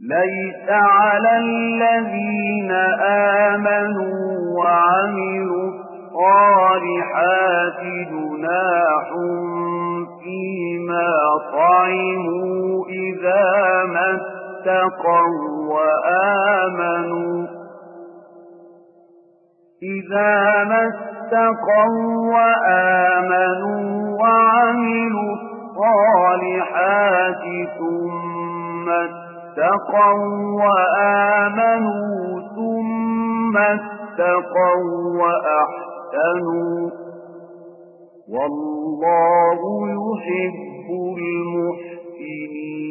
ليس على الذين آمنوا وعملوا الصالحات جناح فيما طعموا إذا ما اتقوا وآمنوا وعملوا الصالحات ثم اتقوا وآمنوا ثم اتقوا وأحسنوا والله يحب المحسنين.